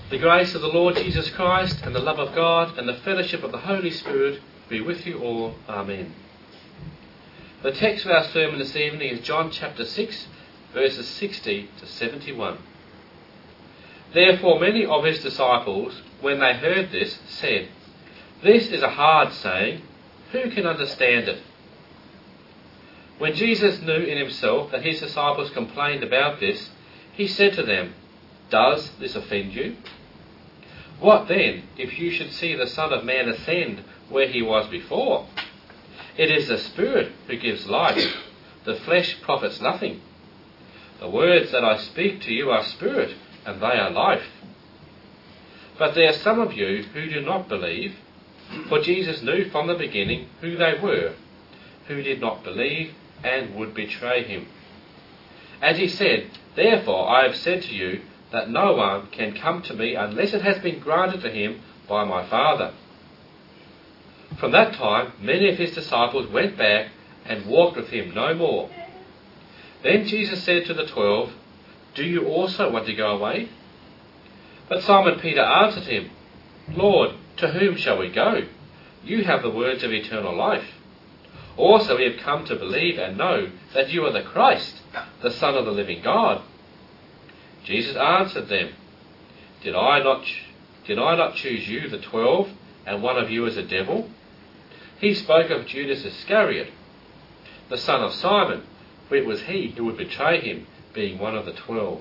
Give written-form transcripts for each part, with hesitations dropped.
The grace of the Lord Jesus Christ and the love of God and the fellowship of the Holy Spirit be with you all. Amen. The text for our sermon this evening is John chapter 6, verses 60 to 71. Therefore many of his disciples, when they heard this, said, "This is a hard saying. Who can understand it?" When Jesus knew in himself that his disciples complained about this, he said to them, "Does this offend you? What then, if you should see the Son of Man ascend where he was before? It is the Spirit who gives life. The flesh profits nothing. The words that I speak to you are spirit, and they are life. But there are some of you who do not believe, for Jesus knew from the beginning who they were, who did not believe and would betray him. And he said, "Therefore I have said to you that no one can come to me unless it has been granted to him by my Father." From that time many of his disciples went back and walked with him no more. Then Jesus said to the 12, "Do you also want to go away?" But Simon Peter answered him, "Lord, to whom shall we go? You have the words of eternal life. Also we have come to believe and know that you are the Christ, the Son of the living God." Jesus answered them, Did I not choose you, the 12, and one of you is a devil?" He spoke of Judas Iscariot, the son of Simon, for it was he who would betray him, being one of the 12.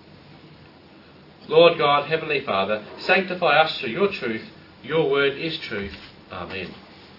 Lord God, Heavenly Father, sanctify us through your truth. Your word is truth. Amen.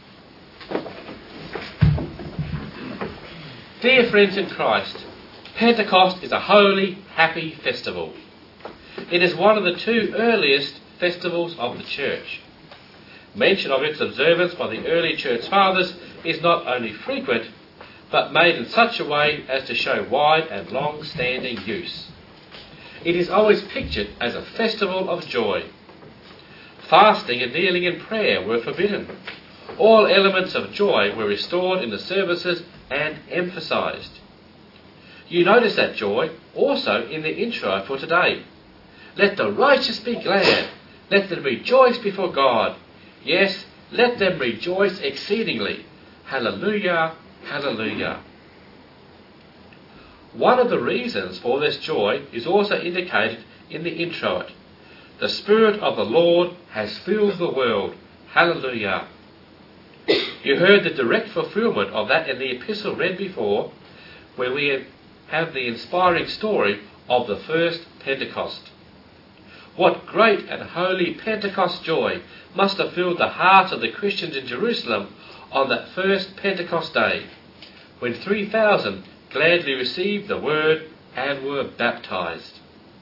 Dear friends in Christ, Pentecost is a holy, happy festival. It is one of the two earliest festivals of the Church. Mention of its observance by the early Church Fathers is not only frequent, but made in such a way as to show wide and long-standing use. It is always pictured as a festival of joy. Fasting and kneeling in prayer were forbidden. All elements of joy were restored in the services and emphasised. You notice that joy also in the intro for today. Let the righteous be glad. Let them rejoice before God. Yes, let them rejoice exceedingly. Hallelujah, hallelujah. One of the reasons for this joy is also indicated in the introit. The Spirit of the Lord has filled the world. Hallelujah. You heard the direct fulfilment of that in the epistle read before, where we have the inspiring story of the first Pentecost. What great and holy Pentecost joy must have filled the hearts of the Christians in Jerusalem on that first Pentecost day, when 3,000 gladly received the word and were baptized.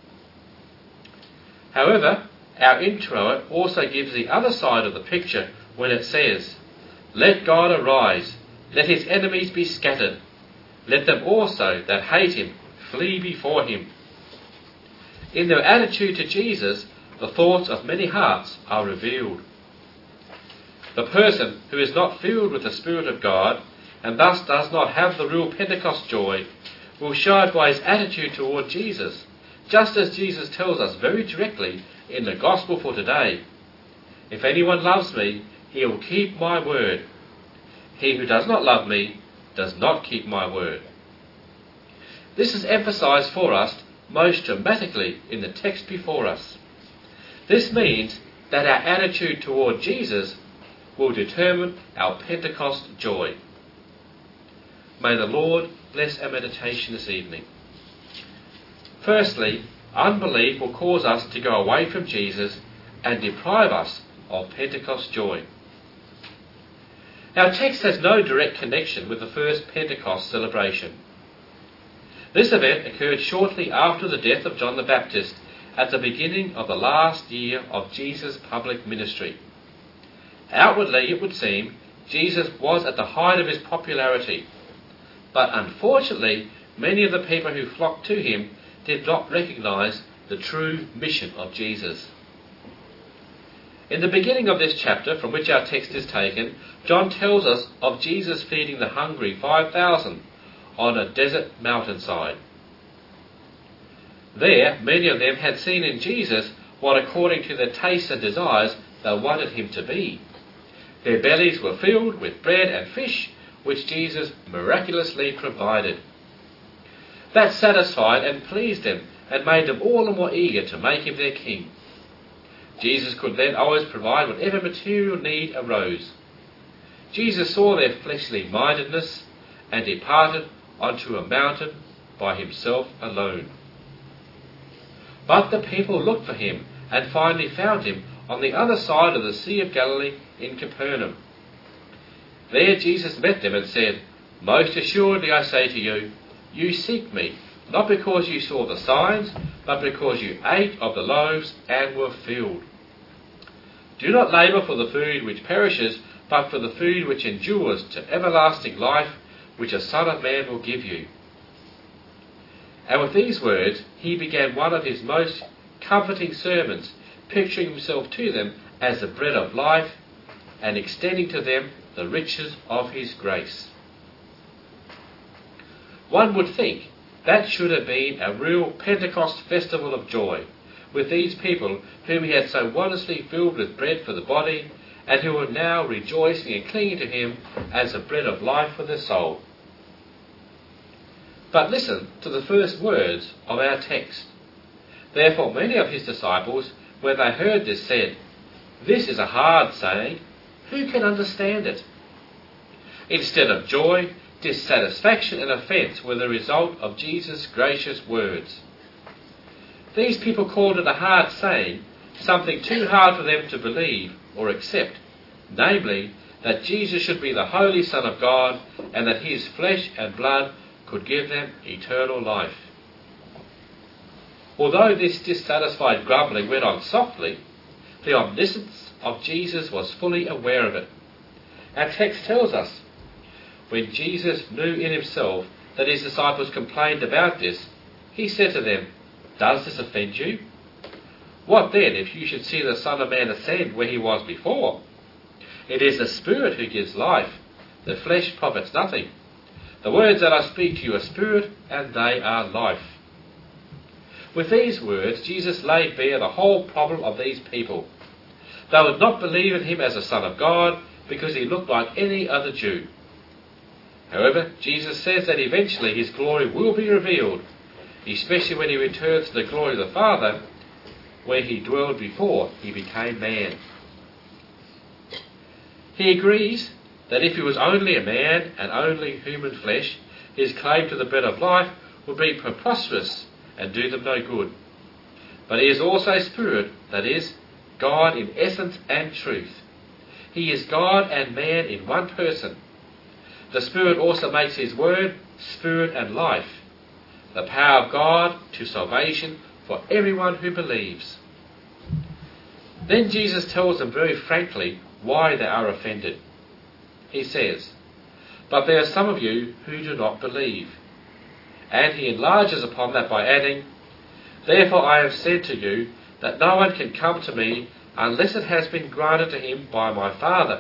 However, our intro also gives the other side of the picture when it says, "Let God arise, let his enemies be scattered. Let them also that hate him flee before him." In their attitude to Jesus, the thoughts of many hearts are revealed. The person who is not filled with the Spirit of God, and thus does not have the real Pentecost joy, will show it by his attitude toward Jesus, just as Jesus tells us very directly in the Gospel for today. "If anyone loves me, he will keep my word. He who does not love me does not keep my word." This is emphasized for us most dramatically in the text before us. This means that our attitude toward Jesus will determine our Pentecost joy. May the Lord bless our meditation this evening. Firstly, unbelief will cause us to go away from Jesus and deprive us of Pentecost joy. Our text has no direct connection with the first Pentecost celebration. This event occurred shortly after the death of John the Baptist, at the beginning of the last year of Jesus' public ministry. Outwardly, it would seem, Jesus was at the height of his popularity, but unfortunately, many of the people who flocked to him did not recognise the true mission of Jesus. In the beginning of this chapter, from which our text is taken, John tells us of Jesus feeding the hungry 5,000 on a desert mountainside. There, many of them had seen in Jesus what according to their tastes and desires they wanted him to be. Their bellies were filled with bread and fish, which Jesus miraculously provided. That satisfied and pleased them, and made them all the more eager to make him their king. Jesus could then always provide whatever material need arose. Jesus saw their fleshly mindedness and departed onto a mountain by himself alone. But the people looked for him and finally found him on the other side of the Sea of Galilee in Capernaum. There Jesus met them and said, "Most assuredly I say to you, you seek me, not because you saw the signs, but because you ate of the loaves and were filled. Do not labour for the food which perishes, but for the food which endures to everlasting life, which the Son of Man will give you." And with these words he began one of his most comforting sermons, picturing himself to them as the bread of life and extending to them the riches of his grace. One would think that should have been a real Pentecost festival of joy, with these people whom he had so wondrously filled with bread for the body, and who were now rejoicing and clinging to him as the bread of life for their soul. But listen to the first words of our text. Therefore many of his disciples, when they heard this, said, "This is a hard saying. Who can understand it?" Instead of joy, dissatisfaction and offence were the result of Jesus' gracious words. These people called it a hard saying, something too hard for them to believe or accept, namely, that Jesus should be the Holy Son of God and that his flesh and blood could give them eternal life. Although this dissatisfied grumbling went on softly, the omniscience of Jesus was fully aware of it. Our text tells us, when Jesus knew in himself that his disciples complained about this, he said to them, "Does this offend you? What then if you should see the Son of Man ascend where he was before? It is the Spirit who gives life. The flesh profits nothing. The words that I speak to you are spirit, and they are life." With these words, Jesus laid bare the whole problem of these people. They would not believe in him as the Son of God because he looked like any other Jew. However, Jesus says that eventually his glory will be revealed, especially when he returns to the glory of the Father, where he dwelled before he became man. He agrees that if he was only a man and only human flesh, his claim to the bread of life would be preposterous and do them no good. But he is also Spirit, that is, God in essence and truth. He is God and man in one person. The Spirit also makes his word spirit and life, the power of God to salvation for everyone who believes. Then Jesus tells them very frankly why they are offended. He says, "But there are some of you who do not believe." And he enlarges upon that by adding, "Therefore I have said to you that no one can come to me unless it has been granted to him by my Father."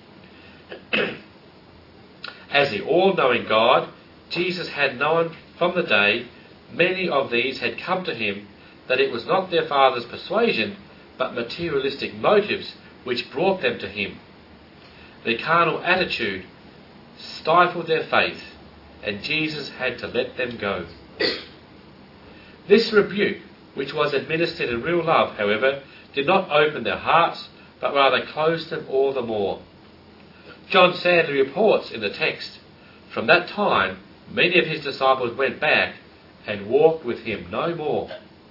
As the all-knowing God, Jesus had known from the day many of these had come to him that it was not their father's persuasion, but materialistic motives which brought them to him. Their carnal attitude stifled their faith, and Jesus had to let them go. This rebuke, which was administered in real love, however, did not open their hearts, but rather closed them all the more. John sadly reports in the text, "From that time many of his disciples went back and walked with him no more."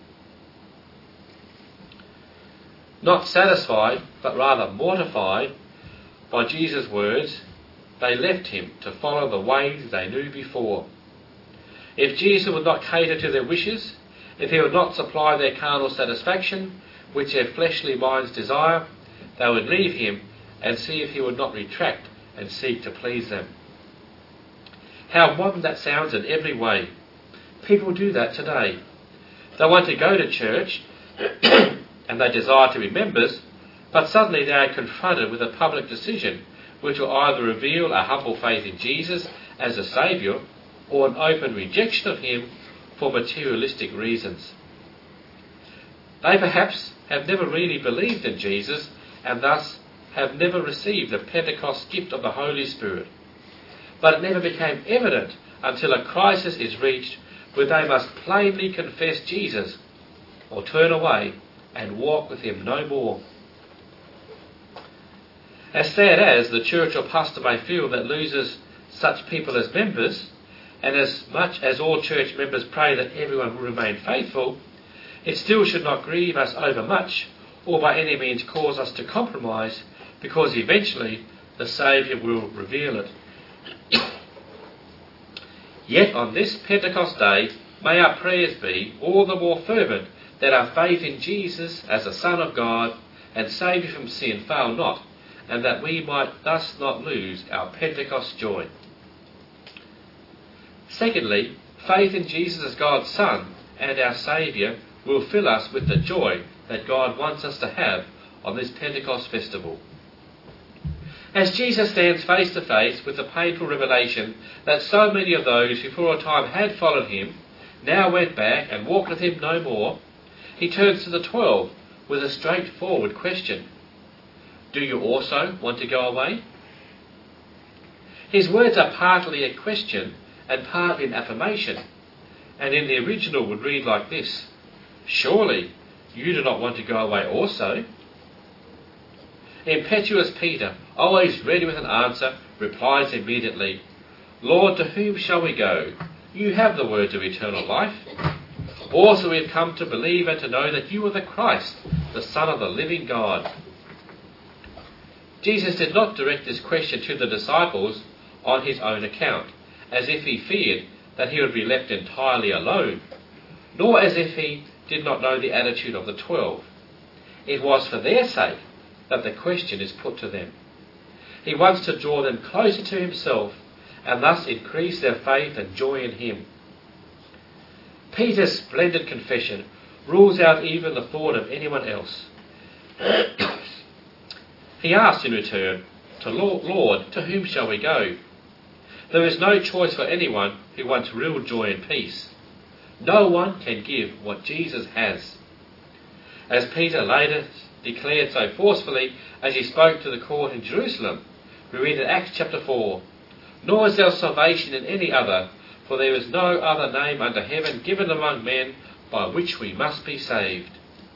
Not satisfied, but rather mortified by Jesus' words, they left him to follow the ways they knew before. If Jesus would not cater to their wishes, if he would not supply their carnal satisfaction, which their fleshly minds desire, they would leave him and see if he would not retract and seek to please them. How modern that sounds in every way. People do that today. They want to go to church and they desire to be members, but suddenly they are confronted with a public decision which will either reveal a humble faith in Jesus as a Saviour or an open rejection of him for materialistic reasons. They perhaps have never really believed in Jesus and thus have never received the Pentecost gift of the Holy Spirit. But it never became evident until a crisis is reached where they must plainly confess Jesus or turn away and walk with him no more. As sad as the church or pastor may feel that loses such people as members, and as much as all church members pray that everyone will remain faithful, it still should not grieve us overmuch or by any means cause us to compromise, because eventually the Saviour will reveal it. Yet on this Pentecost day, may our prayers be all the more fervent that our faith in Jesus as the Son of God and Saviour from sin fail not, and that we might thus not lose our Pentecost joy. Secondly, faith in Jesus as God's Son and our Saviour will fill us with the joy that God wants us to have on this Pentecost festival. As Jesus stands face to face with the painful revelation that so many of those who for a time had followed him now went back and walked with him no more, he turns to the 12 with a straightforward question. Do you also want to go away? His words are partly a question and partly an affirmation, and in the original would read like this: Surely you do not want to go away also? Impetuous Peter, always ready with an answer, replies immediately, Lord, to whom shall we go? You have the words of eternal life. Also we have come to believe and to know that you are the Christ, the Son of the living God. Jesus did not direct this question to the disciples on his own account, as if he feared that he would be left entirely alone, nor as if he did not know the attitude of the 12. It was for their sake that the question is put to them. He wants to draw them closer to himself and thus increase their faith and joy in him. Peter's splendid confession rules out even the thought of anyone else. He asks in return, Lord, to whom shall we go? There is no choice for anyone who wants real joy and peace. No one can give what Jesus has. As Peter later declared so forcefully as he spoke to the court in Jerusalem, we read in Acts chapter 4, Nor is there salvation in any other, for there is no other name under heaven given among men by which we must be saved.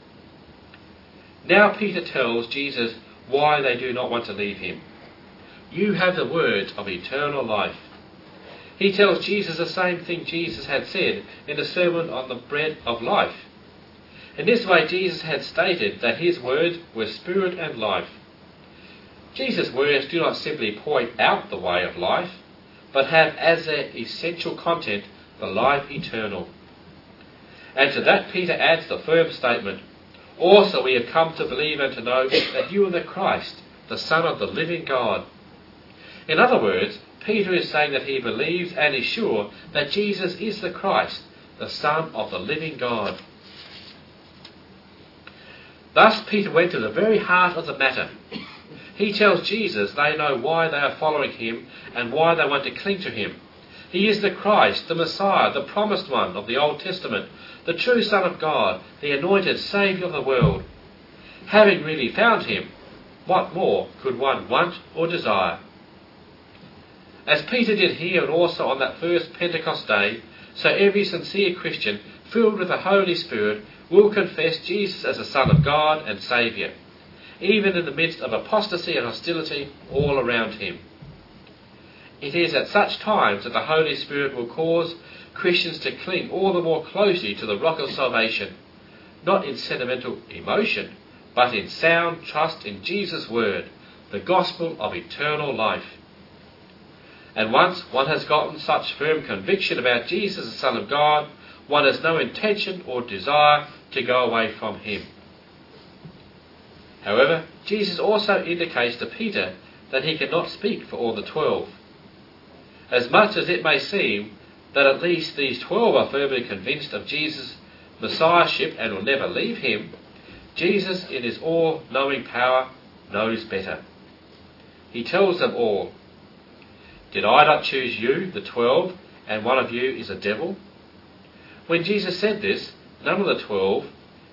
Now Peter tells Jesus why they do not want to leave him. You have the words of eternal life. He tells Jesus the same thing Jesus had said in the Sermon on the Bread of Life. In this way Jesus had stated that his words were spirit and life. Jesus' words do not simply point out the way of life, but have as their essential content the life eternal. And to that Peter adds the firm statement, Also we have come to believe and to know that you are the Christ, the Son of the living God. In other words, Peter is saying that he believes and is sure that Jesus is the Christ, the Son of the living God. Thus Peter went to the very heart of the matter. He tells Jesus they know why they are following him and why they want to cling to him. He is the Christ, the Messiah, the promised one of the Old Testament, the true Son of God, the anointed Saviour of the world. Having really found him, what more could one want or desire? As Peter did here and also on that first Pentecost day, so every sincere Christian filled with the Holy Spirit will confess Jesus as the Son of God and Saviour, even in the midst of apostasy and hostility all around him. It is at such times that the Holy Spirit will cause Christians to cling all the more closely to the rock of salvation, not in sentimental emotion, but in sound trust in Jesus' word, the gospel of eternal life. And once one has gotten such firm conviction about Jesus, the Son of God, one has no intention or desire to go away from him. However, Jesus also indicates to Peter that he cannot speak for all the 12. As much as it may seem that at least these 12 are firmly convinced of Jesus' Messiahship and will never leave him, Jesus, in his all-knowing power, knows better. He tells them all, Did I not choose you, the 12, and one of you is a devil? When Jesus said this, none of the 12,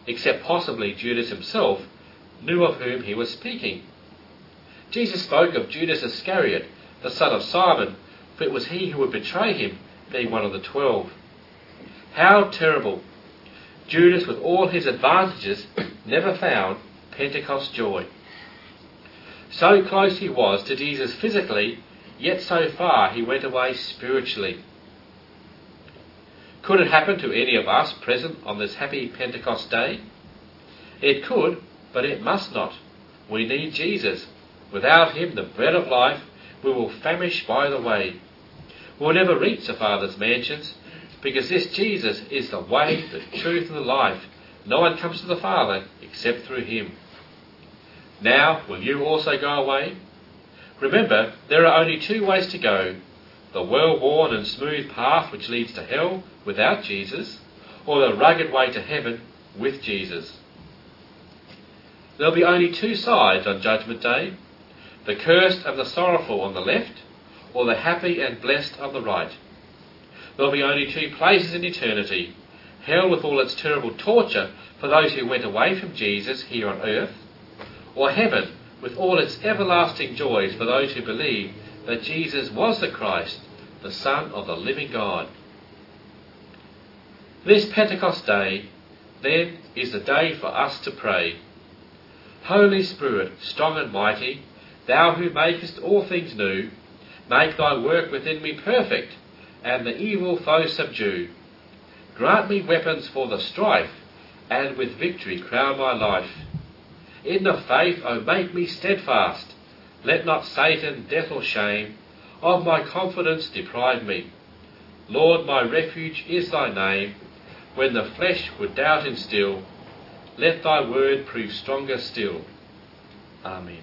except possibly Judas himself, knew of whom he was speaking. Jesus spoke of Judas Iscariot, the son of Simon, for it was he who would betray him, being one of the 12. How terrible! Judas, with all his advantages, never found Pentecost joy. So close he was to Jesus physically, yet so far he went away spiritually. Could it happen to any of us present on this happy Pentecost day? It could, but it must not. We need Jesus. Without him, the bread of life, we will famish by the way. We'll never reach the Father's mansions, because this Jesus is the way, the truth, and the life. No one comes to the Father except through him. Now, will you also go away? Remember, there are only 2 ways to go: the well-worn and smooth path which leads to hell without Jesus, or the rugged way to heaven with Jesus. There'll be only 2 sides on Judgment Day: the cursed and the sorrowful on the left, or the happy and blessed on the right. There'll be only 2 places in eternity: hell with all its terrible torture for those who went away from Jesus here on earth, or heaven with all its everlasting joys for those who believe that Jesus was the Christ, the Son of the living God. This Pentecost Day, then, is the day for us to pray. Holy Spirit, strong and mighty, thou who makest all things new, make thy work within me perfect, and the evil foe subdue. Grant me weapons for the strife, and with victory crown my life. In the faith, O make me steadfast. Let not Satan, death or shame, of my confidence deprive me. Lord, my refuge is thy name. When the flesh would doubt instill, let thy word prove stronger still. Amen.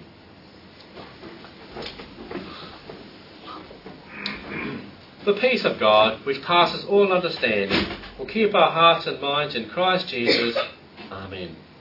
The peace of God, which passes all understanding, will keep our hearts and minds in Christ Jesus. Amen.